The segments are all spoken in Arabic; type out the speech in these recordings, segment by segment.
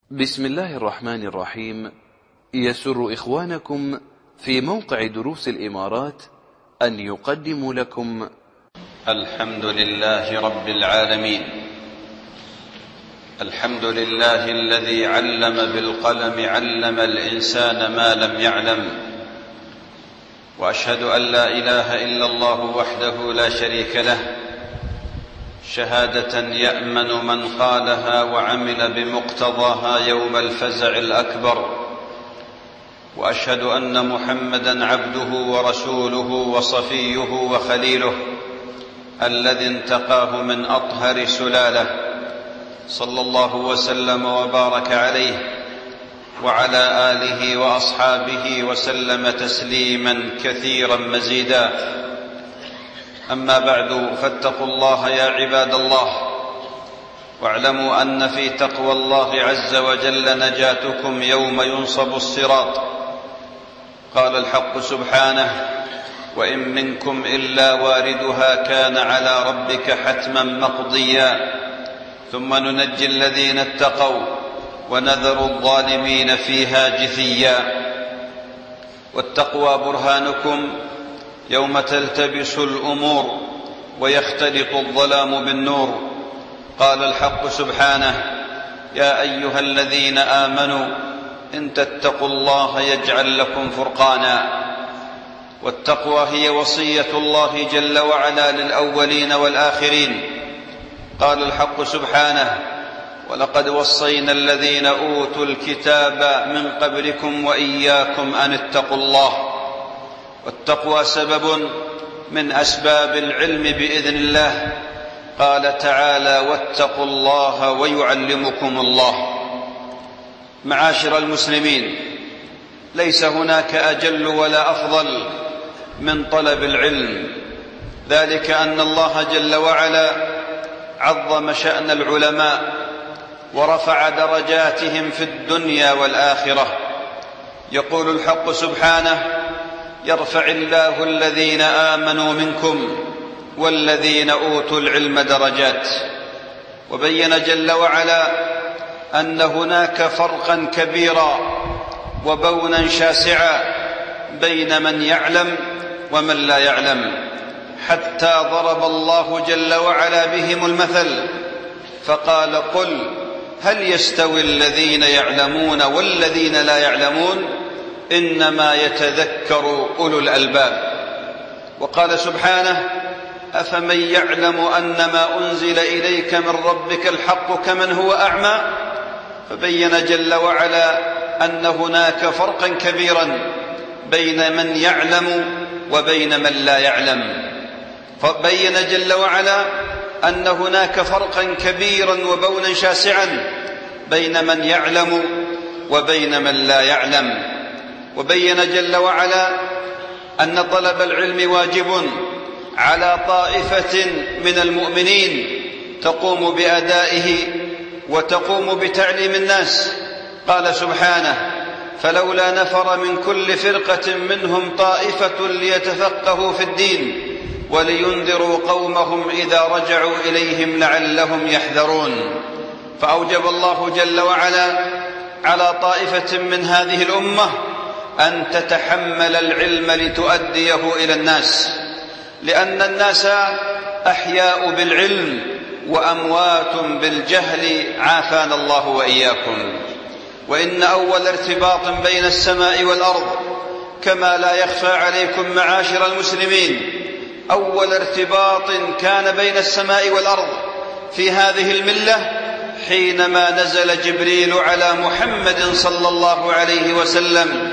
بسم الله الرحمن الرحيم. يسر إخوانكم في موقع دروس الإمارات أن يقدموا لكم الحمد لله رب العالمين. الحمد لله الذي علم بالقلم علم الإنسان ما لم يعلم، وأشهد أن لا إله إلا الله وحده لا شريك له، شهادة يأمن من قالها وعمل بمقتضاها يوم الفزع الأكبر. وأشهد أن محمدًا عبده ورسوله وصفيه وخليله الذي انتقاه من أطهر سلالة، صلى الله وسلم وبارك عليه وعلى آله وأصحابه وسلم تسليمًا كثيرًا مزيدًا. أما بعد، فاتقوا الله يا عباد الله، واعلموا أن في تقوى الله عز وجل نجاتكم يوم ينصب الصراط. قال الحق سبحانه: وإن منكم إلا واردها كان على ربك حتما مقضيا ثم ننجي الذين اتقوا ونذر الظالمين فيها جثيا. والتقوى برهانكم يوم تلتبس الأمور ويختلط الظلام بالنور. قال الحق سبحانه: يا أيها الذين آمنوا إن تتقوا الله يجعل لكم فرقانا. والتقوى هي وصية الله جل وعلا للأولين والآخرين. قال الحق سبحانه: ولقد وصينا الذين أوتوا الكتاب من قبلكم وإياكم أن اتقوا الله. والتقوى سبب من أسباب العلم بإذن الله. قال تعالى: واتقوا الله ويعلمكم الله. معاشر المسلمين، ليس هناك أجل ولا أفضل من طلب العلم، ذلك أن الله جل وعلا عظم شأن العلماء ورفع درجاتهم في الدنيا والآخرة. يقول الحق سبحانه: يرفع الله الذين آمنوا منكم والذين أوتوا العلم درجات. وبين جل وعلا أن هناك فرقا كبيرا وبونا شاسعا بين من يعلم ومن لا يعلم، حتى ضرب الله جل وعلا بهم المثل فقال: قل هل يستوي الذين يعلمون والذين لا يعلمون إنما يتذكر أولو الألباب. وقال سبحانه: أفمن يعلم أنما أنزل إليك من ربك الحق كمن هو أعمى. فبين جل وعلا أن هناك فرقا كبيرا بين من يعلم وبين من لا يعلم. فبين جل وعلا أن هناك فرقا كبيرا وبونا شاسعا بين من يعلم وبين من لا يعلم. وبين جل وعلا أن طلب العلم واجب على طائفة من المؤمنين تقوم بأدائه وتقوم بتعليم الناس. قال سبحانه: فلولا نفر من كل فرقة منهم طائفة ليتفقهوا في الدين ولينذروا قومهم إذا رجعوا إليهم لعلهم يحذرون. فأوجب الله جل وعلا على طائفة من هذه الأمة أن تتحمل العلم لتؤديه إلى الناس، لأن الناس أحياء بالعلم وأموات بالجهل، عافانا الله وإياكم. وإن أول ارتباط بين السماء والأرض، كما لا يخفى عليكم معاشر المسلمين، أول ارتباط كان بين السماء والأرض في هذه الملة حينما نزل جبريل على محمد صلى الله عليه وسلم،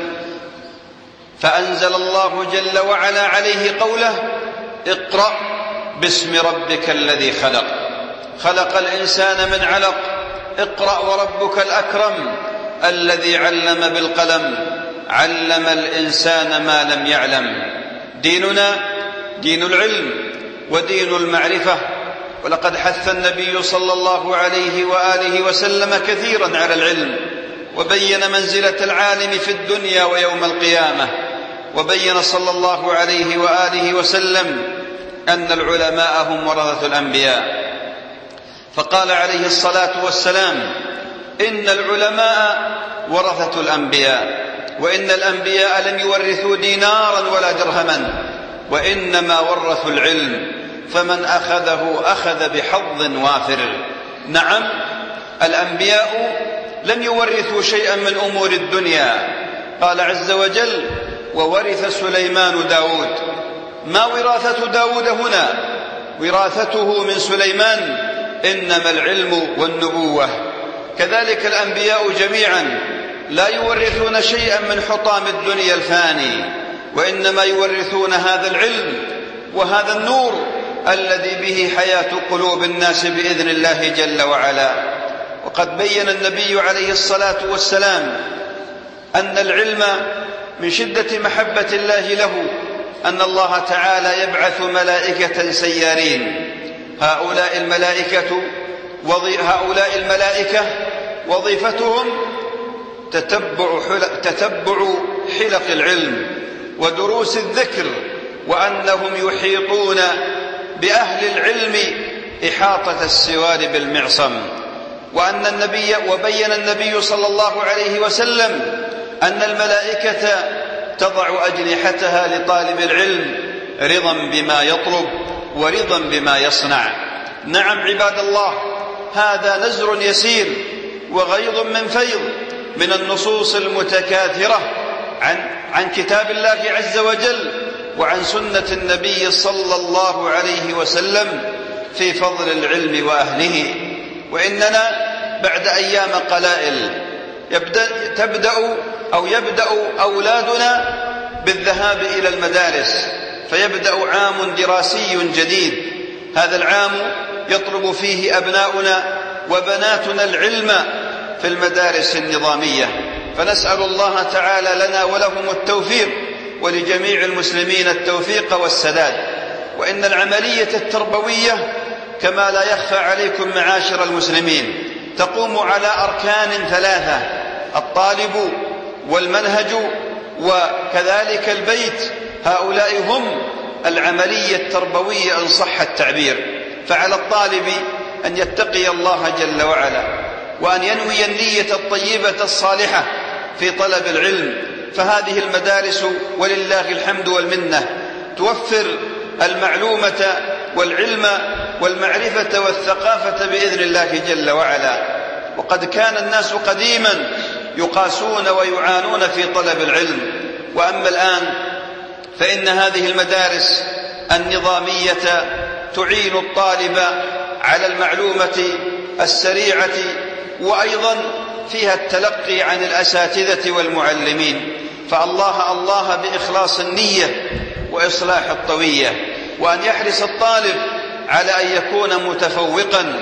فأنزل الله جل وعلا عليه قوله: اقرأ باسم ربك الذي خلق، خلق الإنسان من علق، اقرأ وربك الأكرم الذي علم بالقلم، علم الإنسان ما لم يعلم. ديننا دين العلم ودين المعرفة. ولقد حث النبي صلى الله عليه وآله وسلم كثيرا على العلم، وبين منزلة العالم في الدنيا ويوم القيامة. وبين صلى الله عليه وآله وسلم أن العلماء هم ورثة الأنبياء. فقال عليه الصلاة والسلام: إن العلماء ورثة الأنبياء، وإن الأنبياء لم يورثوا دينارا ولا درهما، وإنما ورثوا العلم، فمن أخذه أخذ بحظ وافر. نعم، الأنبياء لم يورثوا شيئا من أمور الدنيا. قال عز وجل: وورث سليمان داود. ما وراثة داود هنا؟ وراثته من سليمان إنما العلم والنبوة. كذلك الأنبياء جميعا لا يورثون شيئا من حطام الدنيا الفاني، وإنما يورثون هذا العلم وهذا النور الذي به حياة قلوب الناس بإذن الله جل وعلا. وقد بين النبي عليه الصلاة والسلام أن العلم من شدة محبة الله له أن الله تعالى يبعث ملائكة سيارين. هؤلاء الملائكة وظيفتهم تتبع حلق العلم ودروس الذكر، وأنهم يحيطون بأهل العلم إحاطة السوار بالمعصم. وبين النبي صلى الله عليه وسلم أن الملائكة تضع أجنحتها لطالب العلم رضا بما يطلب ورضا بما يصنع. نعم عباد الله، هذا نزر يسير وغيض من فيض من النصوص المتكاثرة عن كتاب الله عز وجل وعن سنة النبي صلى الله عليه وسلم في فضل العلم وأهله. وإننا بعد أيام قلائل يبدأ أولادنا بالذهاب إلى المدارس، فيبدأ عام دراسي جديد. هذا العام يطلب فيه أبناؤنا وبناتنا العلم في المدارس النظامية، فنسأل الله تعالى لنا ولهم التوفيق، ولجميع المسلمين التوفيق والسداد. وإن العملية التربوية كما لا يخفى عليكم معاشر المسلمين تقوم على أركان ثلاثة: الطالب والمنهج وكذلك البيت. هؤلاء هم العملية التربوية إن صح التعبير. فعلى الطالب أن يتقي الله جل وعلا، وأن ينوي النية الطيبة الصالحة في طلب العلم. فهذه المدارس ولله الحمد والمنة توفر المعلومة والعلم والمعرفة والثقافة بإذن الله جل وعلا. وقد كان الناس قديما يقاسون ويعانون في طلب العلم، وأما الآن فإن هذه المدارس النظامية تعين الطالب على المعلومة السريعة، وأيضا فيها التلقي عن الأساتذة والمعلمين. فالله بإخلاص النية وإصلاح الطوية، وأن يحرص الطالب على أن يكون متفوقا،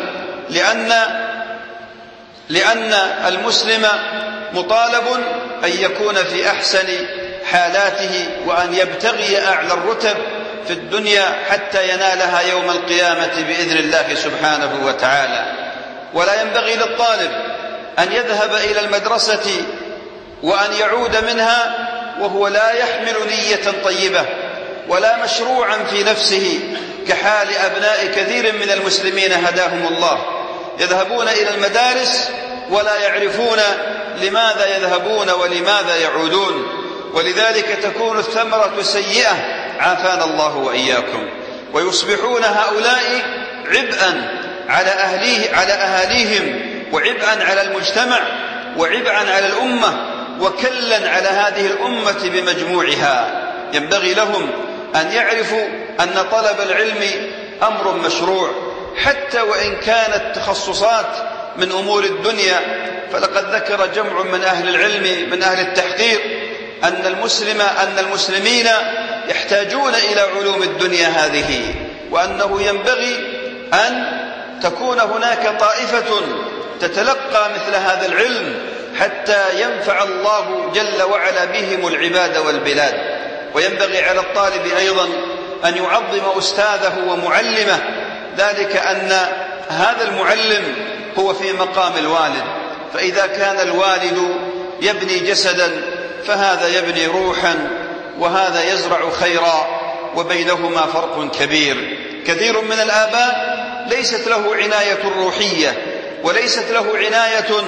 لأن المسلم مطالب أن يكون في أحسن حالاته، وأن يبتغي أعلى الرتب في الدنيا حتى ينالها يوم القيامة بإذن الله سبحانه وتعالى. ولا ينبغي للطالب أن يذهب إلى المدرسة وأن يعود منها وهو لا يحمل نية طيبة ولا مشروعا في نفسه، كحال أبناء كثير من المسلمين هداهم الله، يذهبون إلى المدارس ولا يعرفون لماذا يذهبون ولماذا يعودون، ولذلك تكون الثمرة سيئة، عافانا الله وإياكم. ويصبحون هؤلاء عبئا على أهاليهم، وعبئا على المجتمع، وعبئا على الأمة، وكلا على هذه الأمة بمجموعها. ينبغي لهم أن يعرفوا أن طلب العلم أمر مشروع، حتى وإن كانت تخصصات من أمور الدنيا. فلقد ذكر جمع من أهل العلم من أهل التحقيق أن المسلمين يحتاجون إلى علوم الدنيا هذه، وأنه ينبغي أن تكون هناك طائفة تتلقى مثل هذا العلم حتى ينفع الله جل وعلا بهم العباد والبلاد. وينبغي على الطالب أيضا أن يعظم أستاذه ومعلمه، ذلك أن هذا المعلم هو في مقام الوالد، فإذا كان الوالد يبني جسدا فهذا يبني روحا، وهذا يزرع خيرا، وبينهما فرق كبير. كثير من الآباء ليست له عناية روحية، وليست له عناية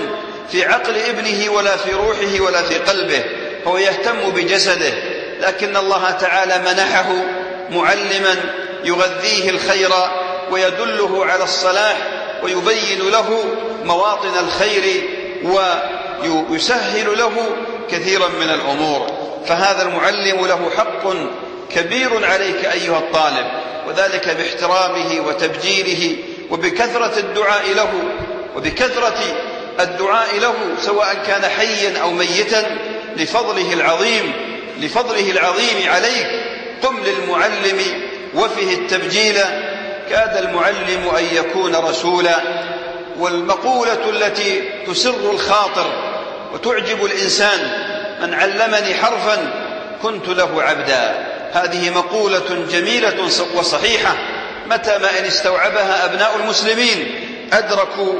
في عقل ابنه ولا في روحه ولا في قلبه، هو يهتم بجسده، لكن الله تعالى منحه معلما يغذيه الخير ويدله على الصلاح ويبين له مواطن الخير ويسهل له كثيرا من الأمور. فهذا المعلم له حق كبير عليك أيها الطالب، وذلك باحترامه وتبجيله وبكثرة الدعاء له سواء كان حيا أو ميتا لفضله العظيم عليك. قم للمعلم وفه التبجيل، كاد المعلم أن يكون رسولا. والمقولة التي تسر الخاطر وتعجب الإنسان: من علمني حرفا كنت له عبدا. هذه مقولة جميلة وصحيحة، متى ما إن استوعبها أبناء المسلمين أدركوا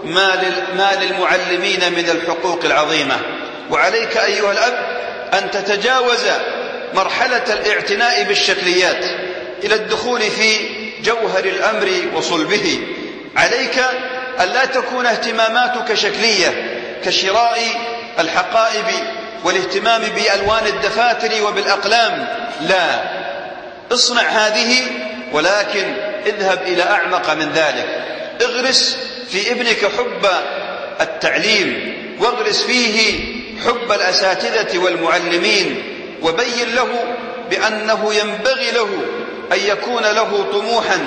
ما للمعلمين من الحقوق العظيمة. وعليك أيها الأب أن تتجاوز مرحلة الاعتناء بالشكليات إلى الدخول في جوهر الأمر وصلبه. عليك أن لا تكون اهتماماتك شكلية كشراء الحقائب والاهتمام بألوان الدفاتر وبالأقلام، لا، اصنع هذه، ولكن اذهب إلى أعمق من ذلك. اغرس في ابنك حب التعليم، واغرس فيه حب الأساتذة والمعلمين، وبين له بأنه ينبغي له أن يكون له طموحا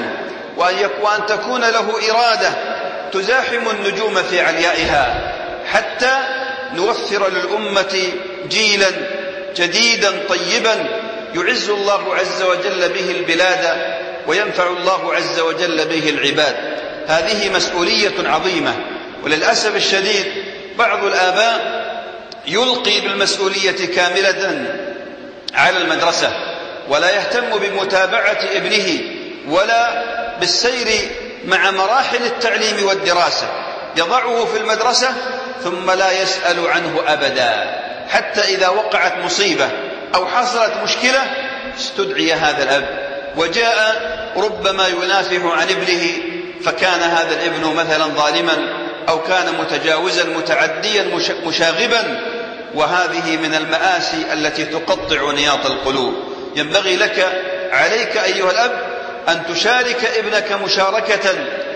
وأن تكون له إرادة تزاحم النجوم في عليائها، حتى نوفر للأمة جيلا جديدا طيبا يعز الله عز وجل به البلاد وينفع الله عز وجل به العباد. هذه مسؤولية عظيمة، وللأسف الشديد بعض الآباء يلقي بالمسؤولية كاملة على المدرسة، ولا يهتم بمتابعة ابنه ولا بالسير مع مراحل التعليم والدراسة. يضعه في المدرسة ثم لا يسأل عنه أبدا، حتى إذا وقعت مصيبة أو حصلت مشكلة استدعي هذا الأب وجاء ربما ينافح عن ابنه، فكان هذا الابن مثلا ظالما أو كان متجاوزا متعديا مشاغبا، وهذه من المآسي التي تقطع نياط القلوب. ينبغي عليك أيها الأب أن تشارك ابنك مشاركة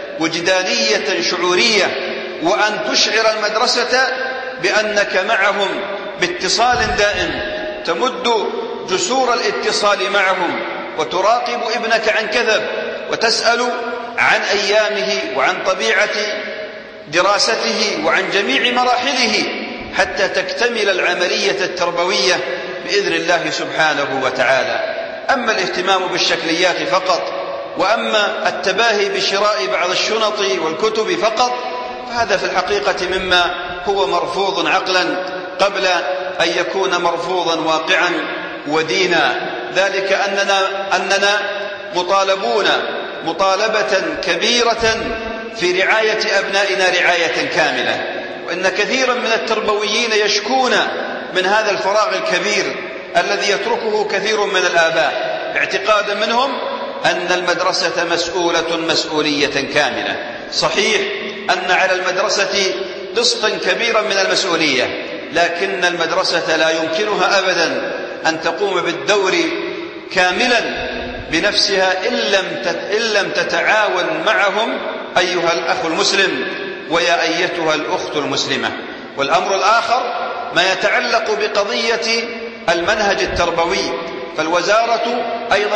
وجدانية شعورية، وأن تشعر المدرسة بأنك معهم باتصال دائم، تمد جسور الاتصال معهم وتراقب ابنك عن كثب، وتسأل عن أيامه وعن طبيعة دراسته وعن جميع مراحله حتى تكتمل العملية التربوية بإذن الله سبحانه وتعالى. أما الاهتمام بالشكليات فقط، وأما التباهي بشراء بعض الشنط والكتب فقط، فهذا في الحقيقة مما هو مرفوض عقلا قبل أن يكون مرفوضا واقعا ودينا. ذلك أننا مطالبون مطالبة كبيرة في رعاية أبنائنا رعاية كاملة، وإن كثيرا من التربويين يشكون من هذا الفراغ الكبير الذي يتركه كثير من الآباء، اعتقادا منهم أن المدرسة مسؤولية كاملة. صحيح أن على المدرسة قسطا كبيرا من المسؤولية، لكن المدرسة لا يمكنها أبدا أن تقوم بالدور كاملا بنفسها إن لم تتعاون معهم أيها الأخ المسلم ويا أيتها الأخت المسلمة. والأمر الآخر ما يتعلق بقضية المنهج التربوي، فالوزارة أيضا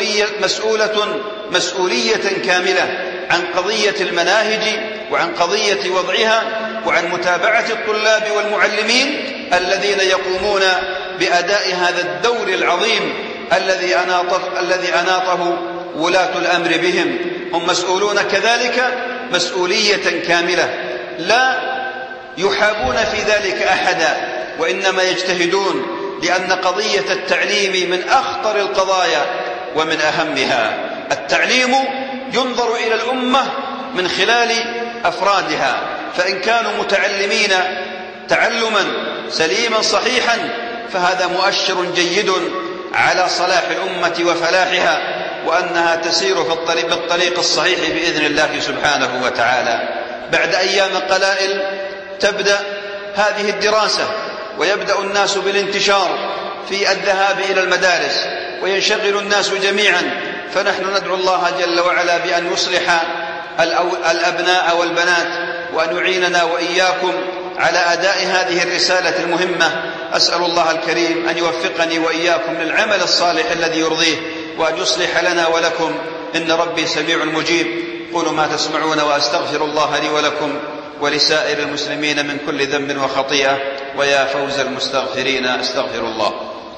مسؤولية كاملة عن قضية المناهج وعن قضية وضعها وعن متابعة الطلاب والمعلمين الذين يقومون بأداء هذا الدور العظيم الذي أناطه ولاة الأمر بهم. هم مسؤولون كذلك مسؤولية كاملة، لا يحابون في ذلك أحدا، وإنما يجتهدون، لأن قضية التعليم من أخطر القضايا ومن أهمها. التعليم ينظر إلى الأمة من خلال أفرادها، فإن كانوا متعلمين تعلما سليما صحيحا فهذا مؤشر جيد على صلاح الأمة وفلاحها، وأنها تسير بالطريق الصحيح بإذن الله سبحانه وتعالى. بعد أيام قلائل تبدأ هذه الدراسة، ويبدأ الناس بالانتشار في الذهاب إلى المدارس، وينشغل الناس جميعا. فنحن ندعو الله جل وعلا بأن يصلح الأبناء والبنات، وأن يعيننا وإياكم على أداء هذه الرسالة المهمة. أسأل الله الكريم أن يوفقني وإياكم للعمل الصالح الذي يرضيه، وأن يصلح لنا ولكم، إن ربي سميع مجيب. قولوا ما تسمعون، وأستغفر الله لي ولكم ولسائر المسلمين من كل ذنب وخطيئة. ويا فوز المستغفرين، أستغفر الله.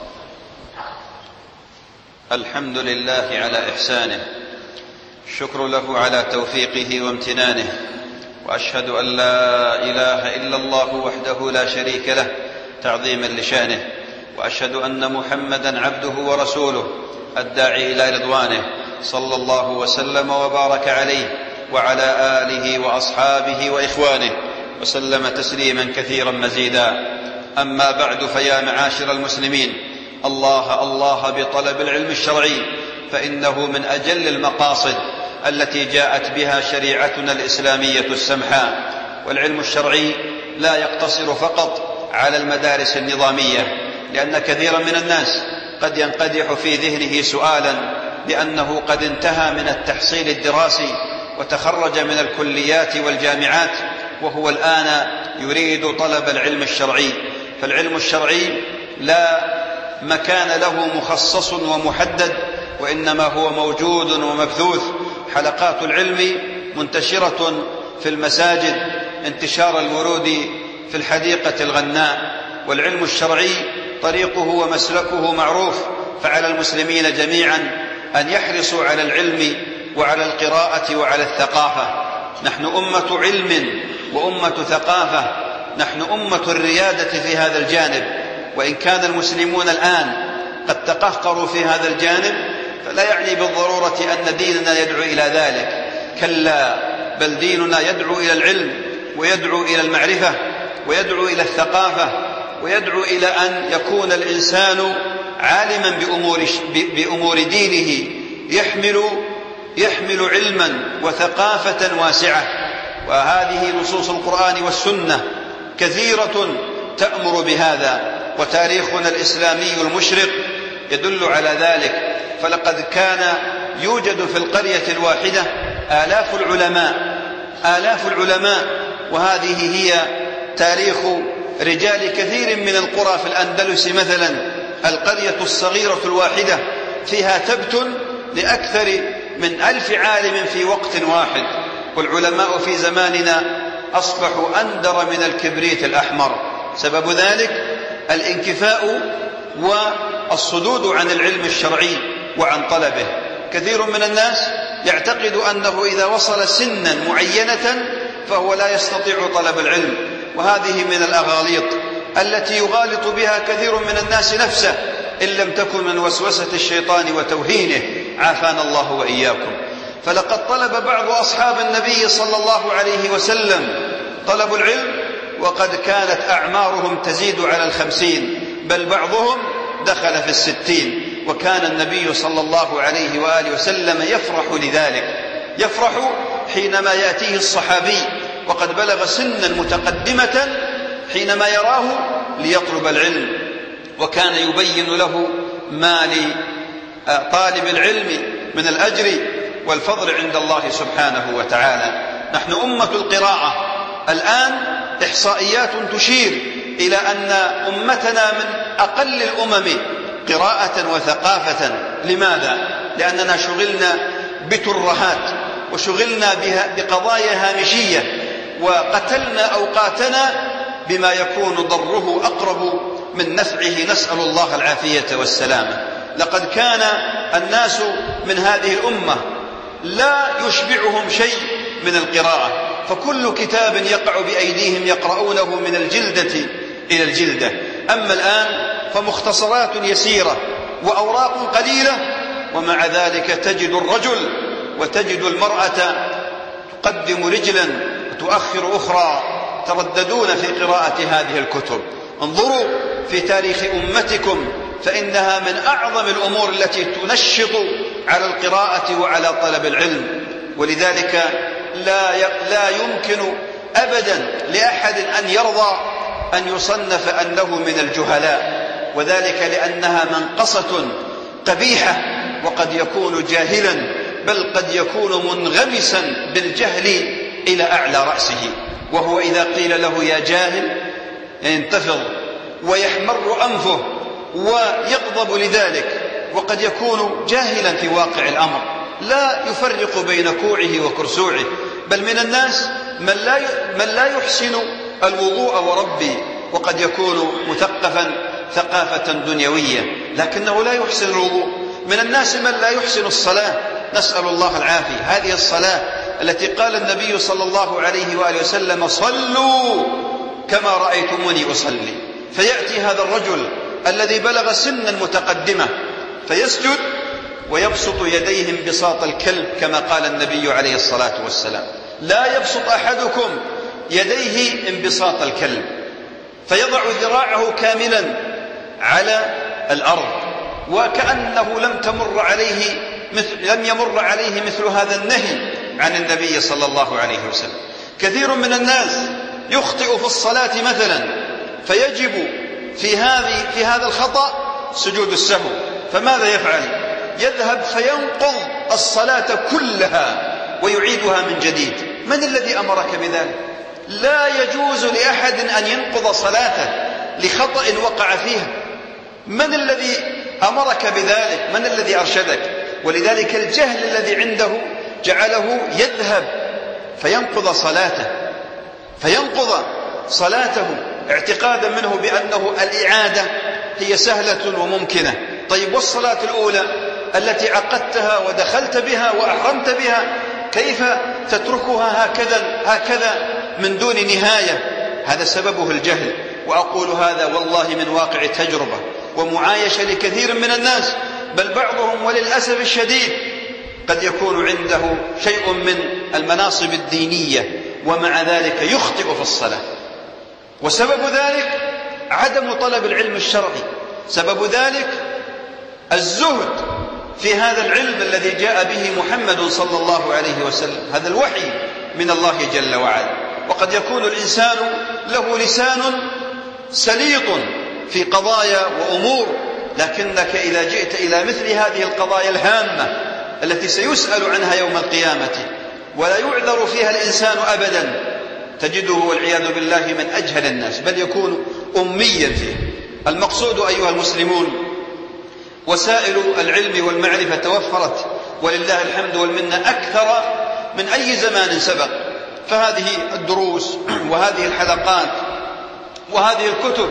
الحمد لله على إحسانه، الشكر له على توفيقه وامتنانه، وأشهد أن لا إله إلا الله وحده لا شريك له تعظيما لشانه، وأشهد أن محمدا عبده ورسوله الداعي إلى رضوانه، صلى الله وسلم وبارك عليه وعلى آله وأصحابه وإخوانه وسلم تسليما كثيرا مزيدا. أما بعد، فيا معاشر المسلمين، الله بطلب العلم الشرعي، فإنه من أجل المقاصد التي جاءت بها شريعتنا الإسلامية السمحاء. والعلم الشرعي لا يقتصر فقط على المدارس النظامية، لأن كثيرا من الناس قد ينقدح في ذهنه سؤالا بأنه قد انتهى من التحصيل الدراسي وتخرج من الكليات والجامعات، وهو الآن يريد طلب العلم الشرعي. فالعلم الشرعي لا مكان له مخصص ومحدد، وإنما هو موجود ومبثوث. حلقات العلم منتشرة في المساجد انتشار الورود في الحديقة الغناء. والعلم الشرعي طريقه ومسلكه معروف، فعلى المسلمين جميعا أن يحرصوا على العلم وعلى القراءة وعلى الثقافة. نحن أمة علم وأمة ثقافة، نحن أمة الريادة في هذا الجانب. وإن كان المسلمون الآن قد تقهقروا في هذا الجانب، فلا يعني بالضرورة أن ديننا يدعو إلى ذلك، كلا، بل ديننا يدعو إلى العلم، ويدعو إلى المعرفة، ويدعو إلى الثقافة، ويدعو إلى أن يكون الإنسان عالما بأمور دينه، يحمل علما وثقافة واسعة. وهذه نصوص القرآن والسنة كثيرة تأمر بهذا، وتاريخنا الإسلامي المشرق يدل على ذلك. فلقد كان يوجد في القرية الواحدة آلاف العلماء، وهذه هي تاريخ رجال كثير من القرى في الأندلس مثلا. القرية الصغيرة الواحدة فيها تبت لأكثر من 1000 عالم في وقت واحد. والعلماء في زماننا أصبحوا أندر من الكبريت الأحمر. سبب ذلك الانكفاء والصدود عن العلم الشرعي وعن طلبه. كثير من الناس يعتقد أنه إذا وصل سنا معينة فهو لا يستطيع طلب العلم، وهذه من الأغاليط التي يغالط بها كثير من الناس نفسه، إن لم تكن من وسوسة الشيطان وتوهينه، عافانا الله وإياكم. فلقد طلب بعض أصحاب النبي صلى الله عليه وسلم طلب العلم وقد كانت أعمارهم تزيد على 50، بل بعضهم دخل في 60. وكان النبي صلى الله عليه وآله وسلم يفرح لذلك، يفرح حينما يأتيه الصحابي وقد بلغ سنا متقدمة حينما يراه ليطلب العلم، وكان يبين له ما لطالب العلم من الأجر والفضل عند الله سبحانه وتعالى. نحن أمة القراءة. الآن إحصائيات تشير إلى أن أمتنا من أقل الأمم قراءة وثقافة. لماذا؟ لأننا شغلنا بترهات، وشغلنا بقضايا هامشية، وقتلنا أوقاتنا بما يكون ضره أقرب من نفعه، نسأل الله العافية والسلامة. لقد كان الناس من هذه الأمة لا يشبعهم شيء من القراءة، فكل كتاب يقع بأيديهم يقرؤونه من الجلدة إلى الجلدة. أما الآن فمختصرات يسيرة وأوراق قليلة، ومع ذلك تجد الرجل وتجد المرأة تقدم رجلا وتؤخر أخرى، ترددون في قراءة هذه الكتب. انظروا في تاريخ أمتكم، فإنها من أعظم الأمور التي تنشط على القراءة وعلى طلب العلم. ولذلك لا يمكن أبدا لأحد أن يرضى أن يصنف أنه من الجهلاء، وذلك لأنها منقصة قبيحة، وقد يكون جاهلا، بل قد يكون منغمسا بالجهل إلى أعلى رأسه، وهو إذا قيل له يا جاهل ينتفض ويحمر أنفه ويغضب لذلك، وقد يكون جاهلا في واقع الأمر، لا يفرق بين كوعه وكرسوعه. بل من الناس من لا يحسن الوضوء وربي، وقد يكون مثقفا ثقافة دنيوية لكنه لا يحسن الوضوء. من الناس من لا يحسن الصلاة، نسأل الله العافية. هذه الصلاة التي قال النبي صلى الله عليه وآله وسلم صلوا كما رأيتموني أصلي، فيأتي هذا الرجل الذي بلغ سنا متقدمة فيسجد ويبسط يديه انبساط الكلب كما قال النبي عليه الصلاة والسلام: لا يبسط أحدكم يديه انبساط الكلب، فيضع ذراعه كاملا على الأرض وكأنه لم يمر عليه مثل هذا النهي عن النبي صلى الله عليه وسلم. كثير من الناس يخطئ في الصلاة مثلا، فيجب في هذا الخطأ سجود السهو، فماذا يفعل؟ يذهب فينقض الصلاة كلها ويعيدها من جديد. من الذي أمرك بذلك؟ لا يجوز لأحد أن ينقض صلاته لخطأ وقع فيها. من الذي أمرك بذلك؟ من الذي أرشدك؟ ولذلك الجهل الذي عنده جعله يذهب فينقض صلاته اعتقادا منه بأنه الإعادة هي سهلة وممكنة. طيب والصلاة الأولى التي عقدتها ودخلت بها وأحرمت بها كيف تتركها هكذا من دون نهاية؟ هذا سببه الجهل. وأقول هذا والله من واقع تجربة ومعايشة لكثير من الناس، بل بعضهم وللأسف الشديد قد يكون عنده شيء من المناصب الدينية ومع ذلك يخطئ في الصلاة، وسبب ذلك عدم طلب العلم الشرعي، سبب ذلك الزهد في هذا العلم الذي جاء به محمد صلى الله عليه وسلم، هذا الوحي من الله جل وعلا. وقد يكون الإنسان له لسان سليط في قضايا وأمور، لكنك إذا جئت إلى مثل هذه القضايا الهامة التي سيسأل عنها يوم القيامة ولا يعذر فيها الإنسان أبدا، تجده والعياذ بالله من أجهل الناس، بل يكون أميا فيه. المقصود أيها المسلمون، وسائل العلم والمعرفة توفرت ولله الحمد والمنة أكثر من أي زمان سبق، فهذه الدروس وهذه الحلقات وهذه الكتب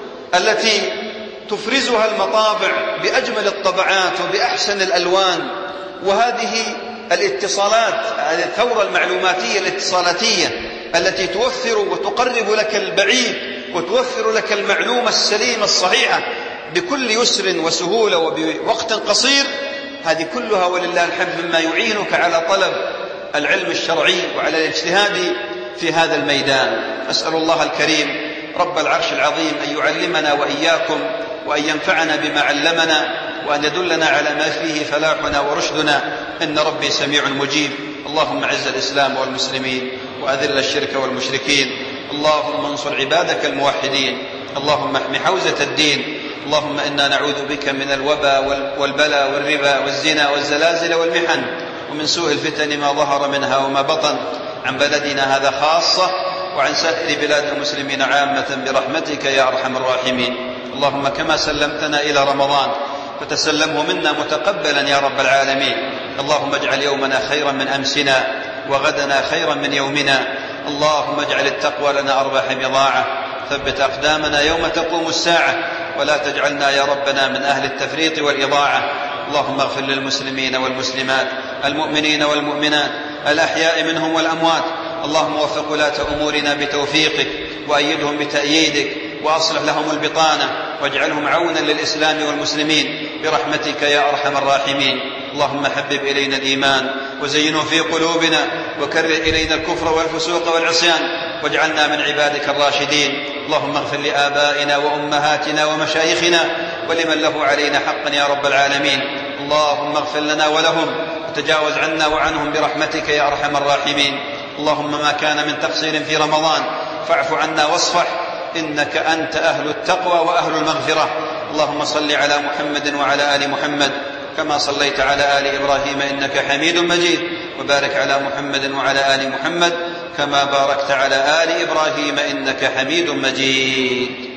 التي تفرزها المطابع بأجمل الطبعات وبأحسن الألوان، وهذه الاتصالات، الثورة المعلوماتية الاتصالاتية التي توفر وتقرب لك البعيد وتوفر لك المعلومة السليمة الصحيحة بكل يسر وسهولة وبوقت قصير، هذه كلها ولله الحمد مما يعينك على طلب العلم الشرعي وعلى الاجتهاد في هذا الميدان. أسأل الله الكريم رب العرش العظيم أن يعلمنا وإياكم وأن ينفعنا بما علمنا وأن يدلنا على ما فيه فلاحنا ورشدنا، إن ربي سميع مجيب. اللهم أعز الإسلام والمسلمين وأذل الشرك والمشركين، اللهم انصر عبادك الموحدين، اللهم احم حوزة الدين، اللهم إنا نعوذ بك من الوباء والبلاء والربا والزنا والزلازل والمحن ومن سوء الفتن ما ظهر منها وما بطن، عن بلدنا هذا خاصة وعن سائر بلاد المسلمين عامة برحمتك يا أرحم الراحمين. اللهم كما سلمتنا إلى رمضان فتسلمه منا متقبلا يا رب العالمين. اللهم اجعل يومنا خيرا من أمسنا وغدنا خيرا من يومنا. اللهم اجعل التقوى لنا أرباح بضاعة، ثبت أقدامنا يوم تقوم الساعة، ولا تجعلنا يا ربنا من أهل التفريط والإضاعة. اللهم اغفر للمسلمين والمسلمات، المؤمنين والمؤمنات، الأحياء منهم والأموات. اللهم وفق ولاة أمورنا بتوفيقك وأيدهم بتأييدك، وأصلح لهم البطانة واجعلهم عونا للإسلام والمسلمين برحمتك يا أرحم الراحمين. اللهم حبب إلينا الإيمان وزينه في قلوبنا، وكره إلينا الكفر والفسوق والعصيان، واجعلنا من عبادك الراشدين. اللهم اغفر لآبائنا وأمهاتنا ومشايخنا ولمن له علينا حقا يا رب العالمين. اللهم اغفر لنا ولهم وتجاوز عنا وعنهم برحمتك يا أرحم الراحمين. اللهم ما كان من تقصير في رمضان فاعف عنا واصفح، إنك أنت أهل التقوى وأهل المغفرة. اللهم صل على محمد وعلى آل محمد كما صليت على آل إبراهيم إنك حميد مجيد، وبارك على محمد وعلى آل محمد كما باركت على آل إبراهيم إنك حميد مجيد.